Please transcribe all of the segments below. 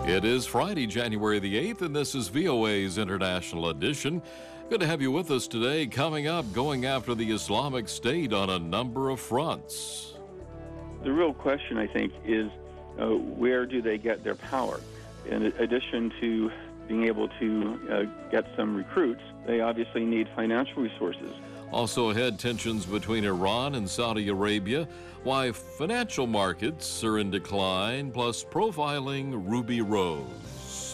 It is Friday, January the 8th, and this is VOA's International Edition. Good to have you with us today. Coming up, going after the Islamic State on a number of fronts. The real question, I think, is where do they get their power? In addition to being able to get some recruits, they obviously need financial resources. Also ahead, tensions between Iran and Saudi Arabia, why financial markets are in decline, plus profiling Ruby Rose.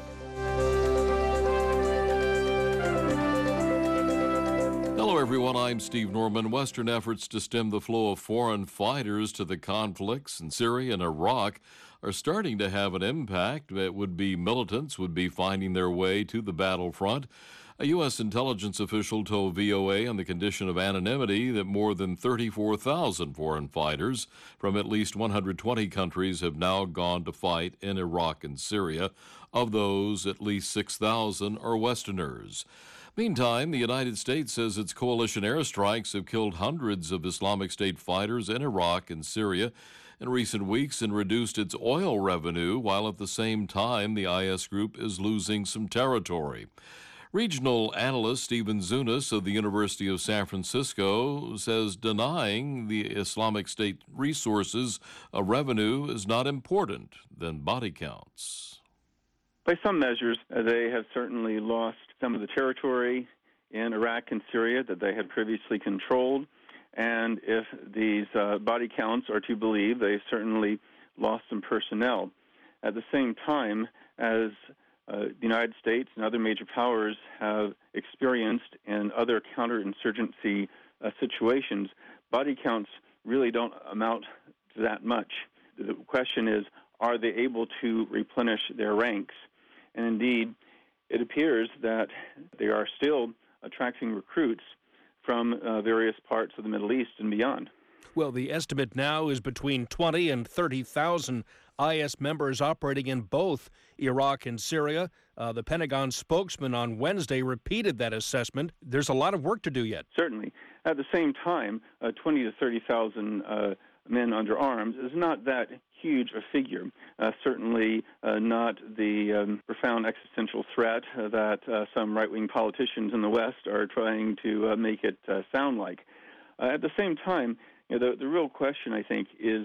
Hello, everyone. I'm Steve Norman. Western efforts to stem the flow of foreign fighters to the conflicts in Syria and Iraq are starting to have an impact. Militants would be finding their way to the battlefront. A U.S. intelligence official told VOA on the condition of anonymity that more than 34,000 foreign fighters from at least 120 countries have now gone to fight in Iraq and Syria. Of those, at least 6,000 are Westerners. Meantime, the United States says its coalition airstrikes have killed hundreds of Islamic State fighters in Iraq and Syria in recent weeks and reduced its oil revenue, while at the same time the IS group is losing some territory. Regional analyst Stephen Zunas of the University of San Francisco says denying the Islamic State resources of revenue is not important than body counts. By some measures, they have certainly lost some of the territory in Iraq and Syria that they had previously controlled. And if these body counts are to believe, they certainly lost some personnel. At the same time, as the United States and other major powers have experienced in other counterinsurgency situations, body counts really don't amount to that much. The question is, are they able to replenish their ranks? And indeed, it appears that they are still attracting recruits from various parts of the Middle East and beyond. Well, the estimate now is between 20 and 30,000 IS members operating in both Iraq and Syria. The Pentagon spokesman on Wednesday repeated that assessment. There's a lot of work to do yet. Certainly. At the same time, 20 to 30,000 men under arms is not that huge a figure. Certainly not the profound existential threat that some right-wing politicians in the West are trying to make it sound like. At the same time, the real question, I think, is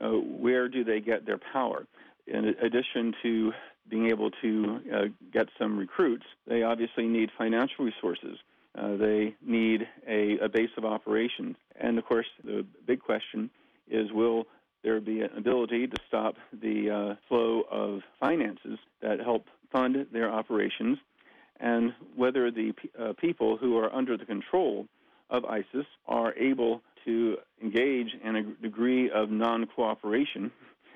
where do they get their power? In addition to being able to get some recruits, they obviously need financial resources. They need a base of operations. And, of course, the big question is, will there be an ability to stop the flow of finances that help fund their operations, and whether the people who are under the control of ISIS are able to engage in a degree of non-cooperation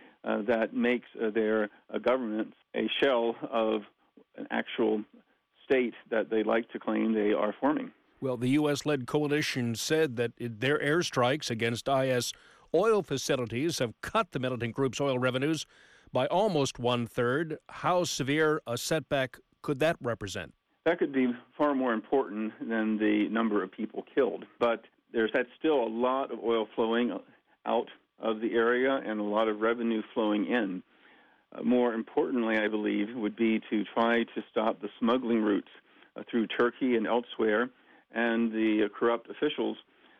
that makes their governments a shell of an actual state that they like to claim they are forming. Well, the U.S.-led coalition said that their airstrikes against IS oil facilities have cut the militant group's oil revenues by almost one-third. How severe a setback could that represent? That could be far more important than the number of people killed. But that's still a lot of oil flowing out of the area and a lot of revenue flowing in. More importantly, I believe, would be to try to stop the smuggling routes through Turkey and elsewhere, and the corrupt officials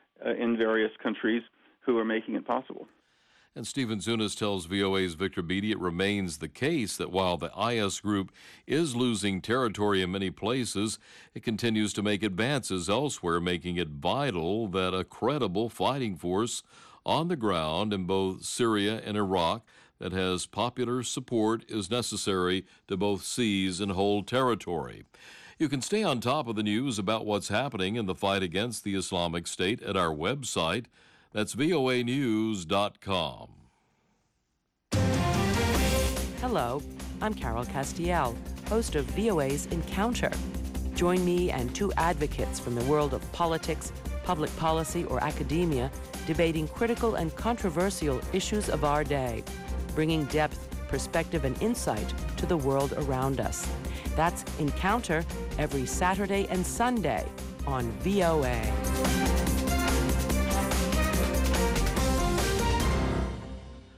in various countries who are making it possible. And Stephen Zunas tells VOA's Victor Beattie it remains the case that while the IS group is losing territory in many places, it continues to make advances elsewhere, making it vital that a credible fighting force on the ground in both Syria and Iraq that has popular support is necessary to both seize and hold territory. You can stay on top of the news about what's happening in the fight against the Islamic State at our website. That's voanews.com. Hello, I'm Carol Castiel, host of VOA's Encounter. Join me and two advocates from the world of politics, public policy, or academia debating critical and controversial issues of our day, bringing depth, perspective, and insight to the world around us. That's Encounter every Saturday and Sunday on VOA. Well,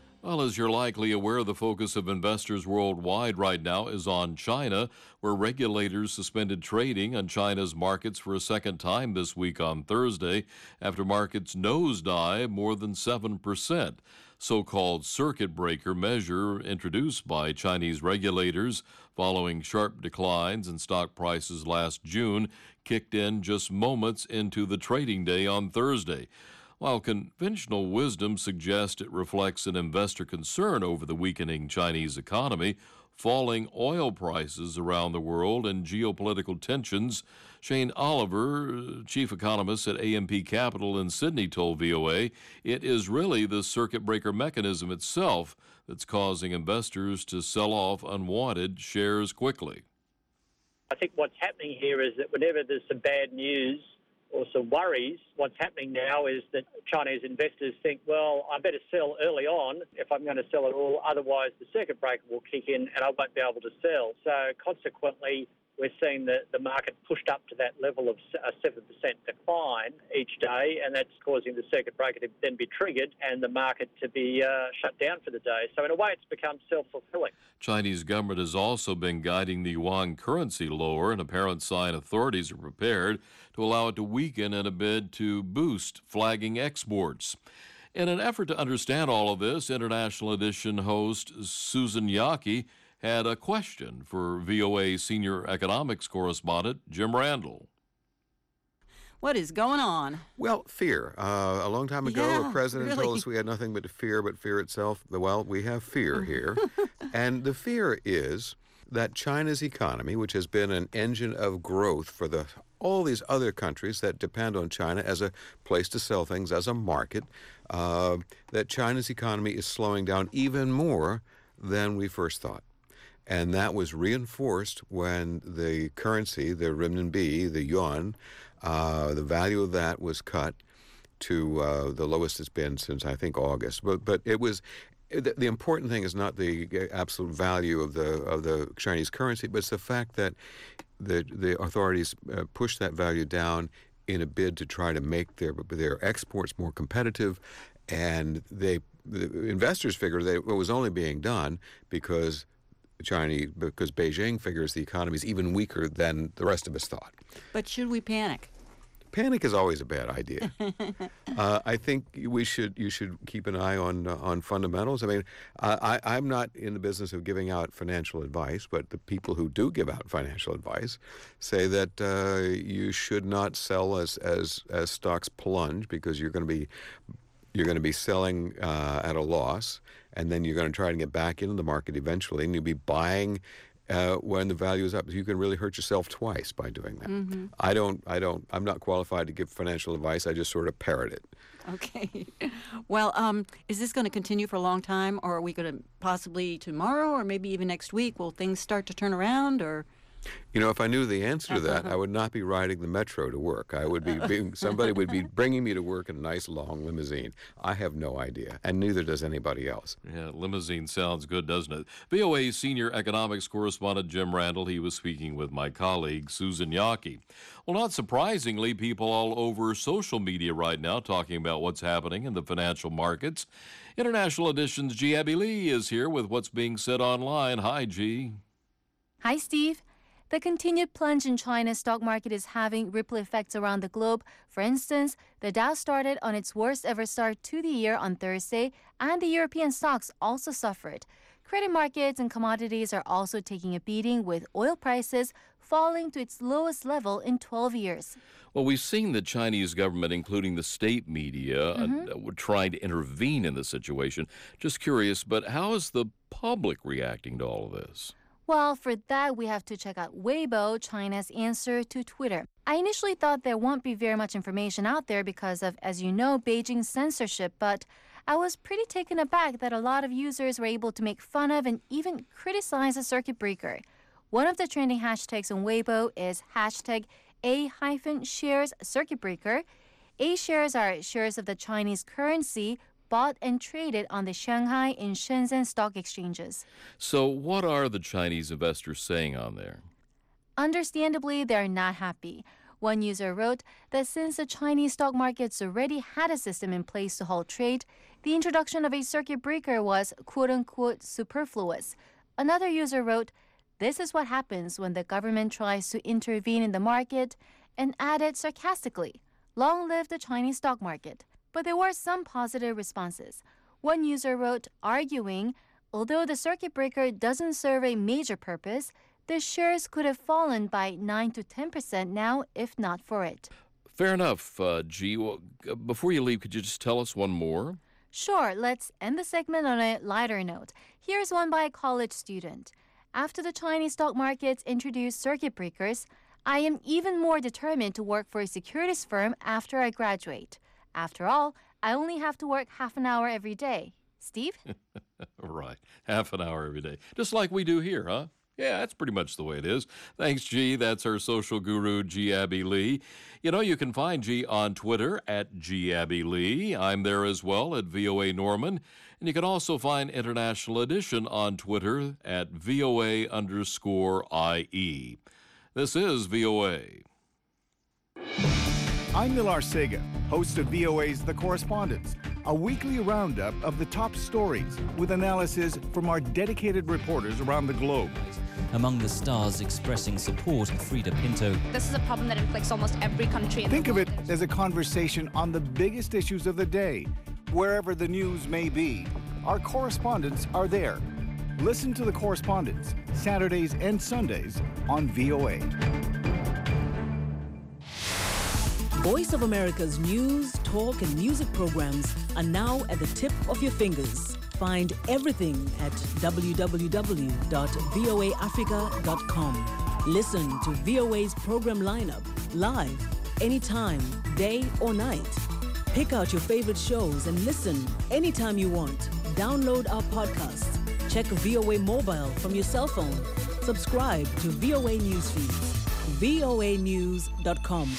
as you're likely aware, the focus of investors worldwide right now is on China, where regulators suspended trading on China's markets for a second time this week on Thursday after markets nosedive more than 7%. So-called circuit breaker measure introduced by Chinese regulators following sharp declines in stock prices last June kicked in just moments into the trading day on Thursday. While conventional wisdom suggests it reflects an investor concern over the weakening Chinese economy, falling oil prices around the world, and geopolitical tensions, Shane Oliver, chief economist at AMP Capital in Sydney, told VOA it is really the circuit breaker mechanism itself that's causing investors to sell off unwanted shares quickly. I think what's happening here is that whenever there's some bad news or some worries, what's happening now is that Chinese investors think, well, I better sell early on if I'm going to sell at all, otherwise the circuit breaker will kick in and I won't be able to sell. So consequently, we're seeing the market pushed up to that level of a 7% decline each day, and that's causing the circuit breaker to then be triggered and the market to be shut down for the day. So in a way, it's become self-fulfilling. Chinese government has also been guiding the yuan currency lower, an apparent sign authorities are prepared to allow it to weaken in a bid to boost flagging exports. In an effort to understand all of this, International Edition host Susan Yockey had a question for VOA senior economics correspondent Jim Randall. What is going on? Well, fear. A long time ago, a president told us we had nothing but fear itself. Well, we have fear here. And the fear is that China's economy, which has been an engine of growth for all these other countries that depend on China as a place to sell things, as a market, that China's economy is slowing down even more than we first thought. And that was reinforced when the currency, the renminbi, the yuan, the value of that was cut to the lowest it's been since, I think, August. But it was the important thing is not the absolute value of the Chinese currency, but it's the fact that the authorities pushed that value down in a bid to try to make their exports more competitive, and the investors figured that it was only being done because Beijing figures the economy is even weaker than the rest of us thought. But should we panic? Panic is always a bad idea. I think you should keep an eye on fundamentals. I mean, I'm not in the business of giving out financial advice, but the people who do give out financial advice say that you should not sell as stocks plunge, because you're going to be selling at a loss, and then you're going to try to get back into the market eventually, and you'll be buying when the value is up. You can really hurt yourself twice by doing that. Mm-hmm. I'm not qualified to give financial advice. I just sort of parrot it. Okay. Well, is this going to continue for a long time, or are we going to possibly tomorrow, or maybe even next week, will things start to turn around, or? You know, if I knew the answer to that, I would not be riding the metro to work. I would be somebody would be bringing me to work in a nice long limousine. I have no idea, and neither does anybody else. Yeah, limousine sounds good, doesn't it? VOA senior economics correspondent Jim Randall. He was speaking with my colleague Susan Yockey. Well, not surprisingly, people all over social media right now talking about what's happening in the financial markets. International Edition's G. Abby Lee is here with what's being said online. Hi, G. Hi, Steve. The continued plunge in China's stock market is having ripple effects around the globe. For instance, the Dow started on its worst ever start to the year on Thursday, and the European stocks also suffered. Credit markets and commodities are also taking a beating, with oil prices falling to its lowest level in 12 years. Well, we've seen the Chinese government, including the state media, trying to intervene in the situation. Just curious, but how is the public reacting to all of this? Well, for that, we have to check out Weibo, China's answer to Twitter. I initially thought there won't be very much information out there because of, as you know, Beijing's censorship, but I was pretty taken aback that a lot of users were able to make fun of and even criticize a circuit breaker. One of the trending hashtags on Weibo is hashtag A-shares circuit breaker. A shares are shares of the Chinese currency bought and traded on the Shanghai and Shenzhen stock exchanges. So what are the Chinese investors saying on there? Understandably, they're not happy. One user wrote that since the Chinese stock markets already had a system in place to halt trade, the introduction of a circuit breaker was quote-unquote superfluous. Another user wrote, "This is what happens when the government tries to intervene in the market," and added sarcastically, "Long live the Chinese stock market." But there were some positive responses. One user wrote, arguing, although the circuit breaker doesn't serve a major purpose, the shares could have fallen by 9 to 10% now if not for it. Fair enough, G. Well, before you leave, could you just tell us one more? Sure, let's end the segment on a lighter note. Here's one by a college student. After the Chinese stock markets introduced circuit breakers, I am even more determined to work for a securities firm after I graduate. After all, I only have to work half an hour every day. Steve? Right, half an hour every day. Just like we do here, huh? Yeah, that's pretty much the way it is. Thanks, G. That's our social guru, G. Abby Lee. You know, you can find G on Twitter at G. Abby Lee. I'm there as well at VOA Norman. And you can also find International Edition on Twitter at VOA_IE. This is VOA. I'm Nilar Sega, host of VOA's The Correspondents, a weekly roundup of the top stories with analysis from our dedicated reporters around the globe. Among the stars expressing support, Frida Pinto. This is a problem that inflicts almost every country in the world. Think of it as a conversation on the biggest issues of the day. Wherever the news may be, our correspondents are there. Listen to The Correspondents, Saturdays and Sundays on VOA. Voice of America's news, talk, and music programs are now at the tip of your fingers. Find everything at www.voaafrica.com. Listen to VOA's program lineup live, anytime, day or night. Pick out your favorite shows and listen anytime you want. Download our podcasts. Check VOA Mobile from your cell phone. Subscribe to VOA News feeds. voanews.com.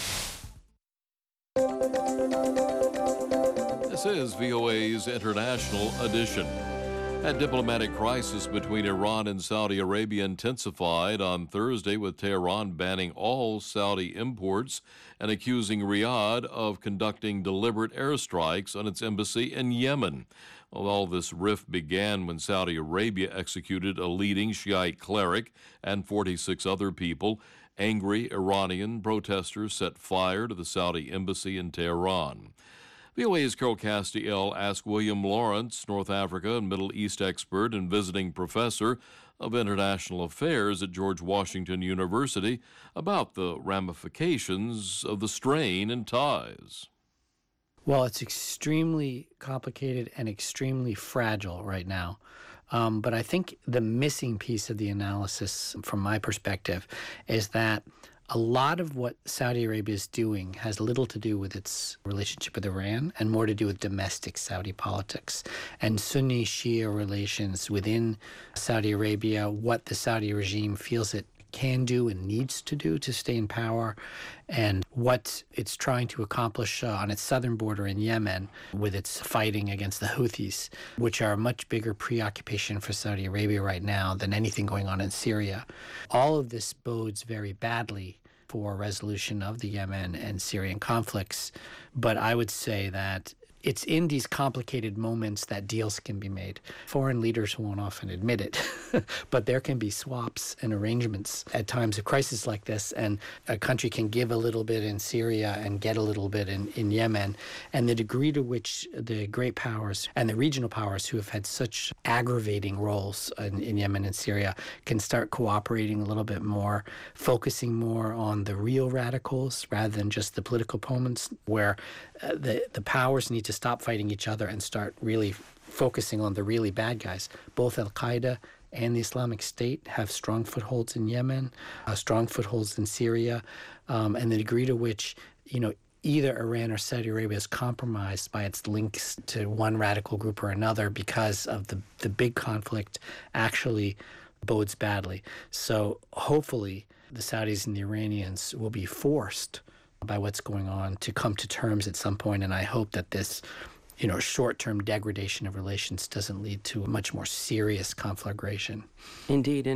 This is VOA's International Edition. That diplomatic crisis between Iran and Saudi Arabia intensified on Thursday, with Tehran banning all Saudi imports and accusing Riyadh of conducting deliberate airstrikes on its embassy in Yemen. Well, all this rift began when Saudi Arabia executed a leading Shiite cleric and 46 other people. Angry Iranian protesters set fire to the Saudi embassy in Tehran. VOA's Carol Castiel asked William Lawrence, North Africa and Middle East expert and visiting professor of international affairs at George Washington University, about the ramifications of the strain in ties. Well, it's extremely complicated and extremely fragile right now. But I think the missing piece of the analysis, from my perspective, is that a lot of what Saudi Arabia is doing has little to do with its relationship with Iran and more to do with domestic Saudi politics and Sunni-Shia relations within Saudi Arabia, what the Saudi regime feels it can do and needs to do to stay in power, and what it's trying to accomplish on its southern border in Yemen with its fighting against the Houthis, which are a much bigger preoccupation for Saudi Arabia right now than anything going on in Syria. All of this bodes very badly for resolution of the Yemen and Syrian conflicts, but I would say that it's in these complicated moments that deals can be made. Foreign leaders won't often admit it, but there can be swaps and arrangements at times of crisis like this, and a country can give a little bit in Syria and get a little bit in Yemen. And the degree to which the great powers and the regional powers who have had such aggravating roles in Yemen and Syria can start cooperating a little bit more, focusing more on the real radicals rather than just the political opponents, where the powers need to stop fighting each other and start really focusing on the really bad guys. Both Al-Qaeda and the Islamic State have strong footholds in Yemen, strong footholds in Syria, and the degree to which, either Iran or Saudi Arabia is compromised by its links to one radical group or another because of the big conflict actually bodes badly. So hopefully the Saudis and the Iranians will be forced by what's going on to come to terms at some point, and I hope that this short-term degradation of relations doesn't lead to a much more serious conflagration. Indeed, and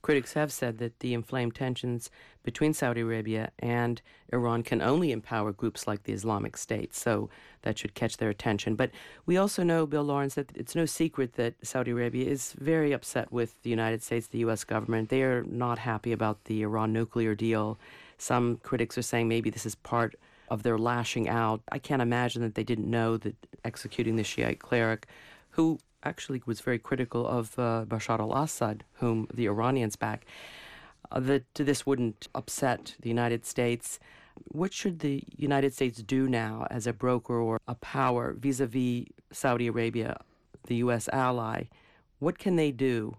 Critics have said that the inflamed tensions between Saudi Arabia and Iran can only empower groups like the Islamic State, so that should catch their attention. But we also know, Bill Lawrence, that it's no secret that Saudi Arabia is very upset with the United States, the U.S. government. They are not happy about the Iran nuclear deal. Some critics are saying maybe this is part of their lashing out. I can't imagine that they didn't know that executing the Shiite cleric, who actually was very critical of Bashar al-Assad, whom the Iranians back, that this wouldn't upset the United States. What should the United States do now as a broker or a power vis-a-vis Saudi Arabia, the U.S. ally? What can they do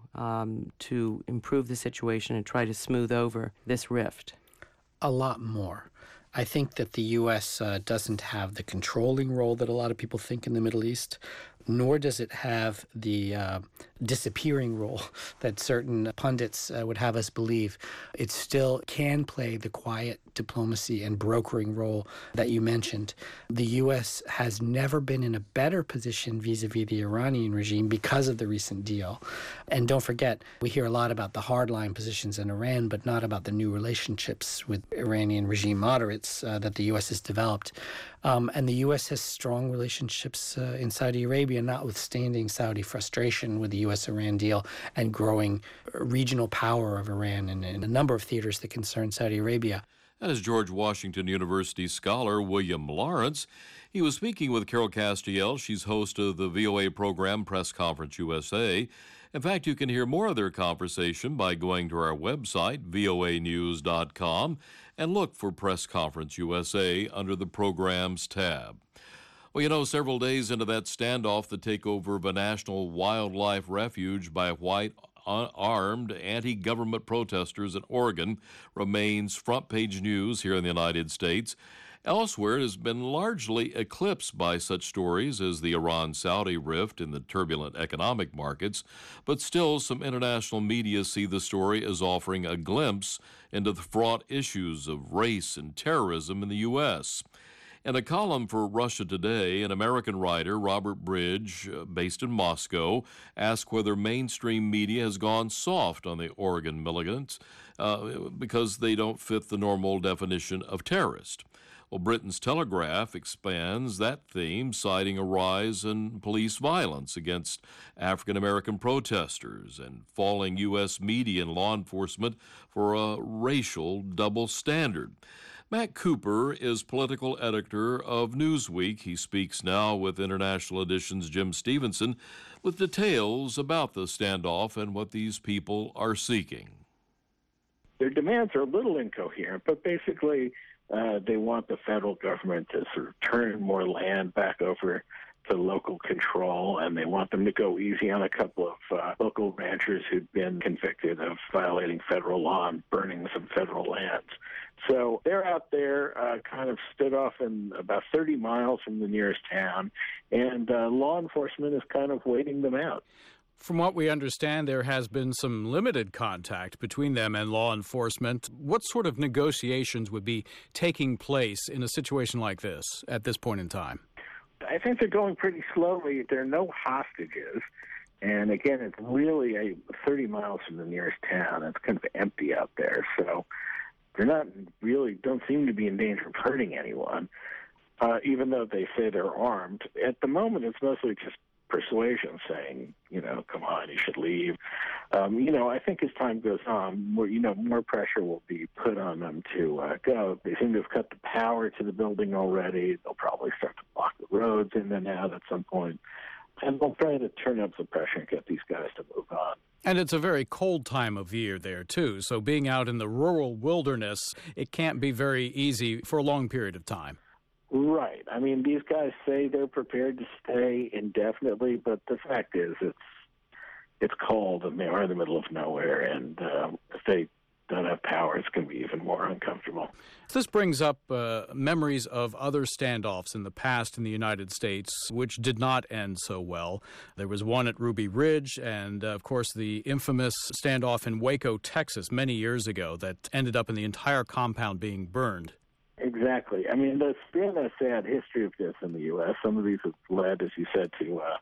to improve the situation and try to smooth over this rift? A lot more. I think that the U.S. doesn't have the controlling role that a lot of people think in the Middle East, nor does it have the disappearing role that certain pundits would have us believe. It still can play the quiet diplomacy and brokering role that you mentioned. The U.S. has never been in a better position vis-a-vis the Iranian regime because of the recent deal. And don't forget, we hear a lot about the hardline positions in Iran, but not about the new relationships with Iranian regime moderates that the U.S. has developed. And the U.S. has strong relationships in Saudi Arabia, notwithstanding Saudi frustration with the U.S.-Iran deal and growing regional power of Iran in a number of theaters that concern Saudi Arabia. That is George Washington University scholar William Lawrence. He was speaking with Carol Castiel. She's host of the VOA program Press Conference USA. In fact, you can hear more of their conversation by going to our website, voanews.com, and look for Press Conference USA under the Programs tab. Well, you know, several days into that standoff, the takeover of a national wildlife refuge by white armed anti-government protesters in Oregon remains front-page news here in the United States. Elsewhere, it has been largely eclipsed by such stories as the Iran-Saudi rift and the turbulent economic markets, but still some international media see the story as offering a glimpse into the fraught issues of race and terrorism in the U.S. In a column for Russia Today, an American writer, Robert Bridge, based in Moscow, asked whether mainstream media has gone soft on the Oregon militants because they don't fit the normal definition of terrorist. Well, Britain's Telegraph expands that theme, citing a rise in police violence against African-American protesters and falling U.S. media and law enforcement for a racial double standard. Matt Cooper is political editor of Newsweek. He speaks now with International Edition's Jim Stevenson with details about the standoff and what these people are seeking. Their demands are a little incoherent, but basically they want the federal government to sort of turn more land back over to local control, and they want them to go easy on a couple of local ranchers who'd been convicted of violating federal law and burning some federal lands. So they're out there kind of stood off in about 30 miles from the nearest town, and law enforcement is kind of waiting them out. From what we understand, there has been some limited contact between them and law enforcement. What sort of negotiations would be taking place in a situation like this at this point in time? I think they're going pretty slowly. There are no hostages. And again, it's really 30 miles from the nearest town. It's kind of empty out there. So they're not really, don't seem to be in danger of hurting anyone, even though they say they're armed. At the moment, it's mostly just persuasion saying, come on, you should leave. I think as time goes on, more pressure will be put on them to go. They seem to have cut the power to the building already. They'll probably start to block the roads in and out at some point. And they'll try to turn up the pressure and get these guys to move on. And it's a very cold time of year there, too. So being out in the rural wilderness, it can't be very easy for a long period of time. Right. I mean, these guys say they're prepared to stay indefinitely, but the fact is it's cold and they are in the middle of nowhere, and if they don't have power, it's going to be even more uncomfortable. This brings up memories of other standoffs in the past in the United States, which did not end so well. There was one at Ruby Ridge and, of course, the infamous standoff in Waco, Texas, many years ago that ended up in the entire compound being burned. Exactly. I mean, there's been a sad history of this in the U.S. Some of these have led, as you said, to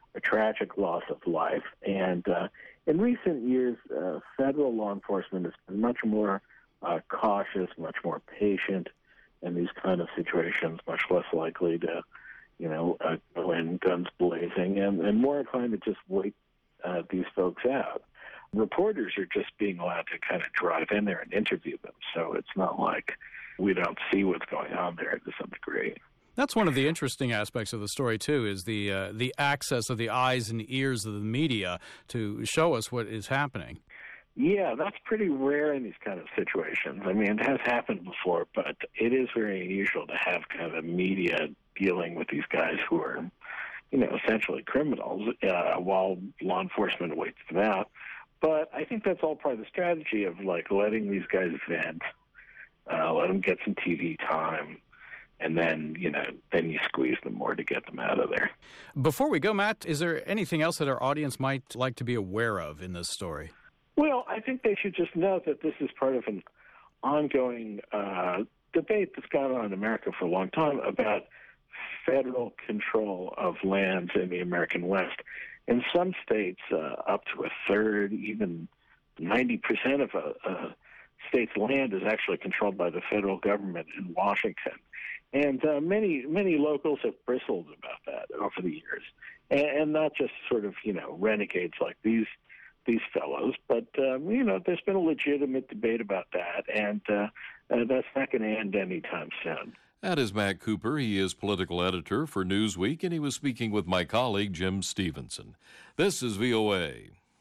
a tragic loss of life. And in recent years, federal law enforcement has been much more cautious, much more patient in these kind of situations, much less likely to, go in guns blazing, and more inclined to just wait these folks out. Reporters are just being allowed to kind of drive in there and interview them, so it's not like we don't see what's going on there to some degree. That's one of the interesting aspects of the story, too, is the access of the eyes and ears of the media to show us what is happening. Yeah, that's pretty rare in these kind of situations. I mean, it has happened before, but it is very unusual to have kind of media dealing with these guys who are, essentially criminals while law enforcement waits them out. But I think that's all part of the strategy of, letting these guys vent, let them get some TV time, and then you squeeze them more to get them out of there. Before we go, Matt, is there anything else that our audience might like to be aware of in this story? Well, I think they should just know that this is part of an ongoing debate that's gone on in America for a long time about federal control of lands in the American West. In some states, up to a third, even 90% of a state's land is actually controlled by the federal government in Washington. And many locals have bristled about that over the years. And not just sort of, renegades like these fellows, but, there's been a legitimate debate about that, and that's not going to end anytime soon. That is Matt Cooper. He is political editor for Newsweek, and he was speaking with my colleague, Jim Stevenson. This is VOA.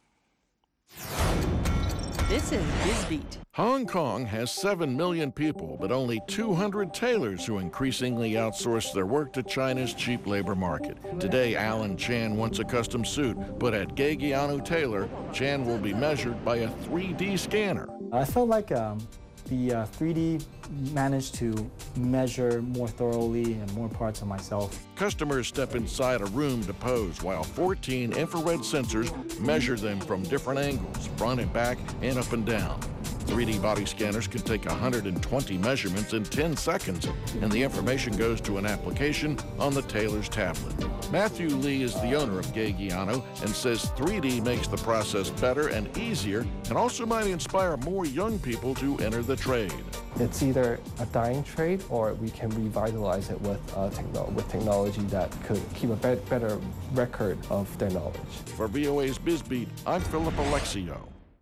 This is BizBeat. Hong Kong has 7 million people, but only 200 tailors who increasingly outsource their work to China's cheap labor market. Today, Alan Chan wants a custom suit, but at Gegianu Tailor, Chan will be measured by a 3D scanner. I felt like the 3D managed to measure more thoroughly and more parts of myself. Customers step inside a room to pose while 14 infrared sensors measure them from different angles, front and back and up and down. 3D body scanners can take 120 measurements in 10 seconds, and the information goes to an application on the tailor's tablet. Matthew Lee is the owner of Gegianu and says 3D makes the process better and easier and also might inspire more young people to enter the trade. It's either a dying trade or we can revitalize it with technology that could keep a better record of their knowledge. For VOA's BizBeat, I'm Philip Alexio.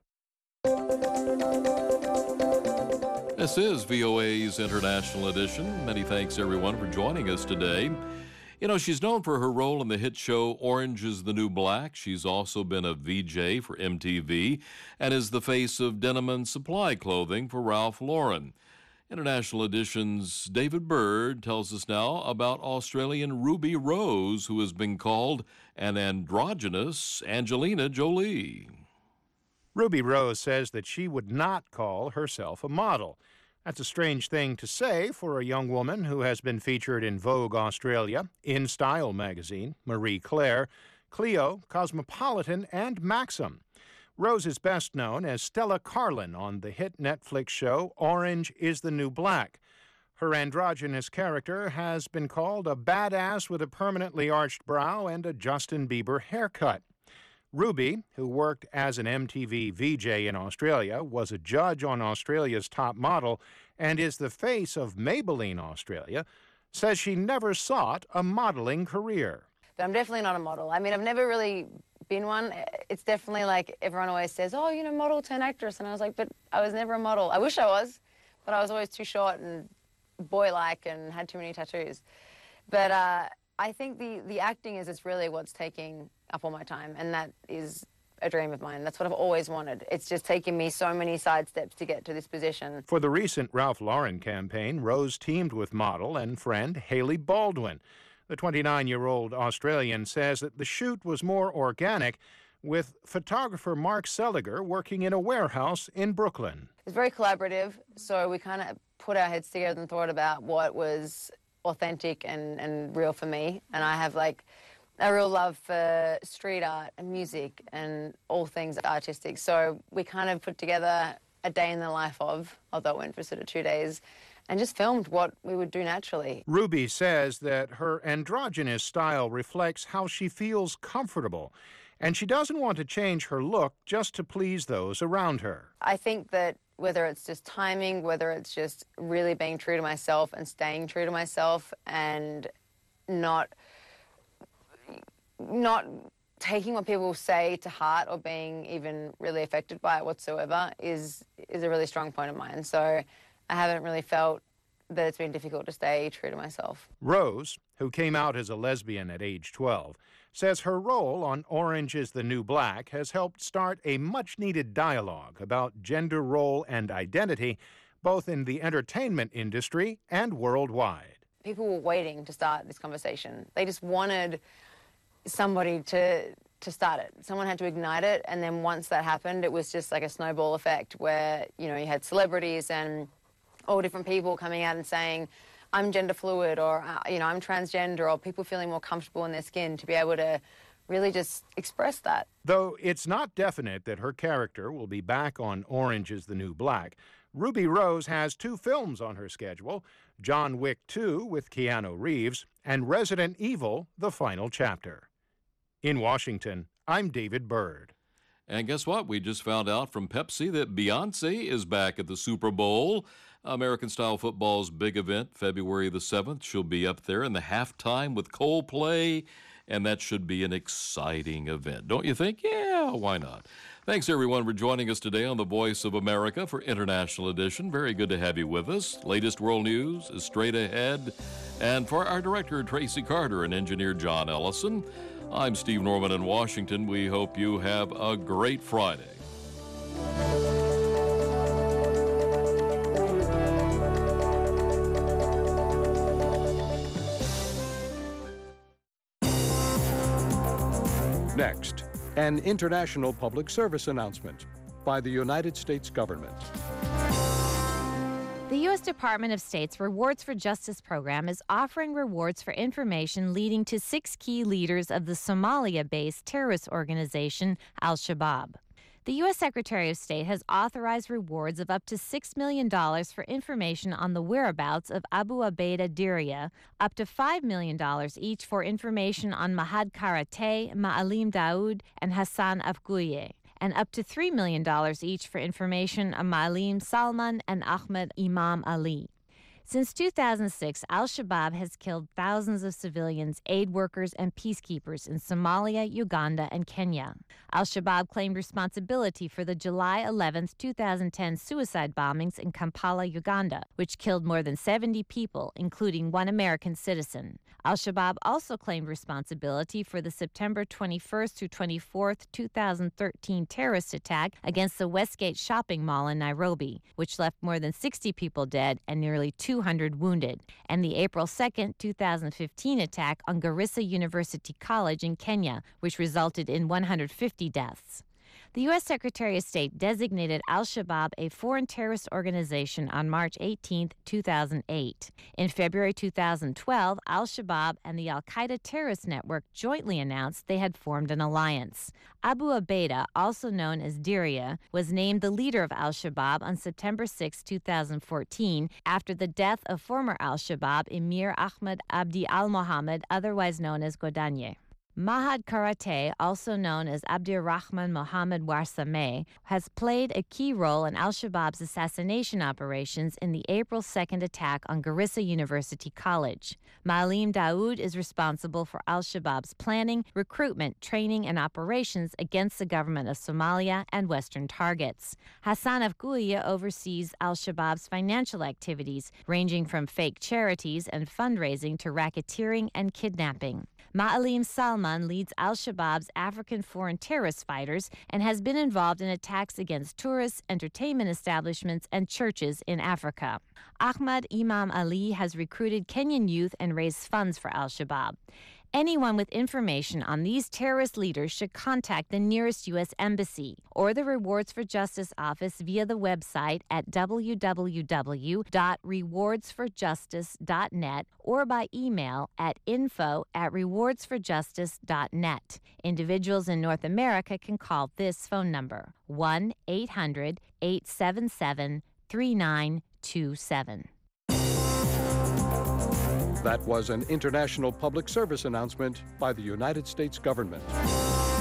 This is VOA's International Edition. Many thanks, everyone, for joining us today. She's known for her role in the hit show Orange is the New Black. She's also been a VJ for MTV and is the face of denim and supply clothing for Ralph Lauren. International Edition's David Bird tells us now about Australian Ruby Rose, who has been called an androgynous Angelina Jolie. Ruby Rose says that she would not call herself a model. That's a strange thing to say for a young woman who has been featured in Vogue Australia, In Style magazine, Marie Claire, Clio, Cosmopolitan, and Maxim. Rose is best known as Stella Carlin on the hit Netflix show Orange is the New Black. Her androgynous character has been called a badass with a permanently arched brow and a Justin Bieber haircut. Ruby, who worked as an MTV VJ in Australia, was a judge on Australia's Top Model, and is the face of Maybelline Australia, says she never sought a modeling career. But I'm definitely not a model. I mean, I've never really been one. It's definitely like everyone always says, oh, model turn actress. And I was like, but I was never a model. I wish I was, but I was always too short and boy-like and had too many tattoos. But I think the acting is really what's taking up all my time, and that is a dream of mine. That's what I've always wanted. It's just taken me so many side steps to get to this position. For the recent Ralph Lauren campaign, Rose teamed with model and friend Hailey Baldwin. The 29-year-old Australian says that the shoot was more organic, with photographer Mark Seliger working in a warehouse in Brooklyn. It's very collaborative, so we kind of put our heads together and thought about what was authentic and real for me. And I have a real love for street art and music and all things artistic. So we kind of put together a day in the life of, although it went for sort of 2 days, and just filmed what we would do naturally. Ruby says that her androgynous style reflects how she feels comfortable, and she doesn't want to change her look just to please those around her. I think that whether it's just timing, whether it's just really being true to myself and staying true to myself and not taking what people say to heart or being even really affected by it whatsoever is a really strong point of mine. So I haven't really felt that it's been difficult to stay true to myself. Rose, who came out as a lesbian at age 12, says her role on Orange is the New Black has helped start a much-needed dialogue about gender role and identity, both in the entertainment industry and worldwide. People were waiting to start this conversation. They just wanted somebody to start it. Someone had to ignite it, and then once that happened, it was just like a snowball effect where, you know, you had celebrities and all different people coming out and saying, I'm gender fluid, or, you know, I'm transgender, or people feeling more comfortable in their skin to be able to really just express that. Though it's not definite that her character will be back on Orange is the New Black, Ruby Rose has 2 films on her schedule, John Wick 2 with Keanu Reeves, and Resident Evil, The Final Chapter. In Washington, I'm David Byrd. And guess what? We just found out from Pepsi that Beyoncé is back at the Super Bowl. American-style football's big event, February the 7th. She'll be up there in the halftime with Coldplay, and that should be an exciting event. Don't you think? Yeah, why not? Thanks, everyone, for joining us today on The Voice of America for International Edition. Very good to have you with us. Latest world news is straight ahead. And for our director, Tracy Carter, and engineer John Ellison, I'm Steve Norman in Washington. We hope you have a great Friday. Next, an international public service announcement by the United States government. The U.S. Department of State's Rewards for Justice program is offering rewards for information leading to 6 key leaders of the Somalia-based terrorist organization Al-Shabaab. The U.S. Secretary of State has authorized rewards of up to $6 million for information on the whereabouts of Abu Abeida Diriyah, up to $5 million each for information on Mahad Karate, Ma'alim Daoud, and Hassan Afguye, and up to $3 million each for information on Ma'alim Salman and Ahmed Imam Ali. Since 2006, Al-Shabaab has killed thousands of civilians, aid workers, and peacekeepers in Somalia, Uganda, and Kenya. Al-Shabaab claimed responsibility for the July 11, 2010 suicide bombings in Kampala, Uganda, which killed more than 70 people, including 1 American citizen. Al-Shabaab also claimed responsibility for the September 21st through 24th, 2013 terrorist attack against the Westgate shopping mall in Nairobi, which left more than 60 people dead and nearly 200 wounded, and the April 2nd, 2015 attack on Garissa University College in Kenya, which resulted in 150 deaths. The U.S. Secretary of State designated Al-Shabaab a foreign terrorist organization on March 18, 2008. In February 2012, Al-Shabaab and the Al-Qaeda terrorist network jointly announced they had formed an alliance. Abu Abeida, also known as Diriyah, was named the leader of Al-Shabaab on September 6, 2014, after the death of former Al-Shabaab Emir Ahmed Abdi al-Mohammed, otherwise known as Godanye. Mahad Karate, also known as Abdirrahman Mohammed Warsameh, has played a key role in Al-Shabaab's assassination operations in the April 2nd attack on Garissa University College. Ma'alim Daoud is responsible for Al-Shabaab's planning, recruitment, training, and operations against the government of Somalia and Western targets. Hassan Afguye oversees Al-Shabaab's financial activities, ranging from fake charities and fundraising to racketeering and kidnapping. Ma'alim Salman leads Al-Shabaab's African foreign terrorist fighters and has been involved in attacks against tourists, entertainment establishments, and churches in Africa. Ahmed Imam Ali has recruited Kenyan youth and raised funds for Al-Shabaab. Anyone with information on these terrorist leaders should contact the nearest U.S. embassy or the Rewards for Justice office via the website at www.rewardsforjustice.net or by email at info@rewardsforjustice.net. Individuals in North America can call this phone number, 1-800-877-3927. That was an international public service announcement by the United States government.